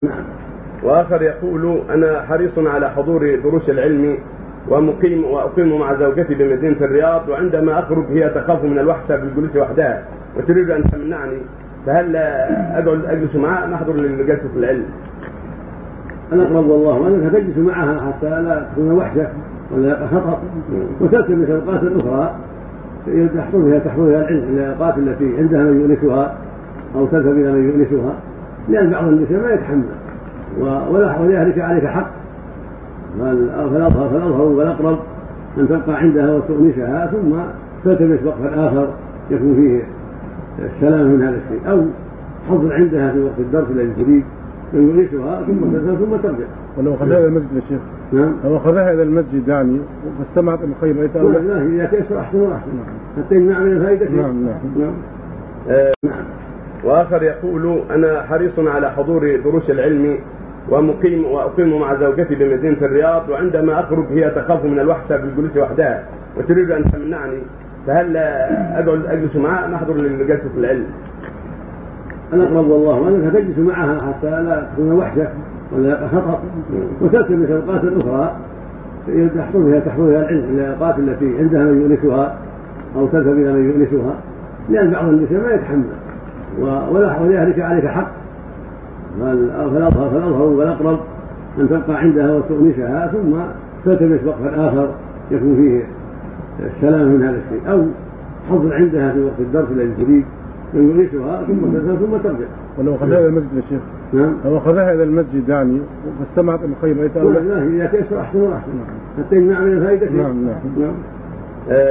نعم. وآخر يقول: أنا حريص على حضور دروس العلم وأقيم مع زوجتي بمدينة الرياض، وعندما أخرج هي تخاف من الوحشة بالجلوس وحدها وتريد أن تمنعني، فهل أجلس معها أم أحضر لجلسة العلم؟ الأقرب والله أنك تجلس معها حتى لا تكون وحشة ولا خطر، وتلتمس الأوقات الأخرى تحضر فيها العلم، الأوقات التي عندها من يؤنسها أو تذهب إلى من يؤنسها، لأن بعض النساء ما يتحمل ولذلك عليك حق، فالأظهر والأقرب أن تبقى عندها وتؤنسها ثم تلتمس وقتا آخر يكون فيه السلام من هذا الشيء، أو حضر عندها في وقت الدرس الذي تريد من يؤنسها ثم ترجع. ولو أخذها إلى المسجد يا شيخ؟ نعم. لو أخذها إلى المسجد يعني فاستمعت المخيم لا، إذا تيسر أحسن وأحسن حتى يمنع من الفائدة. نعم. نعم. وآخر يقول: أنا حريص على حضور دروس العلم وأقيم مع زوجتي بمدينة الرياض، وعندما أخرج هي تخاف من الوحشة بالجلوس وحدها وتريد أن تمنعني، فهل أجلس معها أم أحضر لجلسة العلم؟ الأقرب والله أنك تجلس معها حتى لا تكون وحشة ولا خطر، وتلتمس الأوقات الأخرى تحضر فيها العلم، الأوقات التي عندها من يؤنسها أو تذهب إلى من يؤنسها، لأن بعض النساء ما يتحمل ولذلك عليك حق، فالأظهر والأقرب أن تبقى عندها وتؤنسها ثم تلتمس وقتا آخر يكون فيه السلام من هذا الشيء، أو حضر عندها في وقت الدرس الذي تريد من يؤنسها ثم ترجع. ولو أخذها إلى المسجد يا شيخ؟ نعم. لو أخذها إلى المسجد يعني فاستمعت المخيم لا، إذا تيسر أحسن وأحسن حتى يمنع من الفائدة. نعم.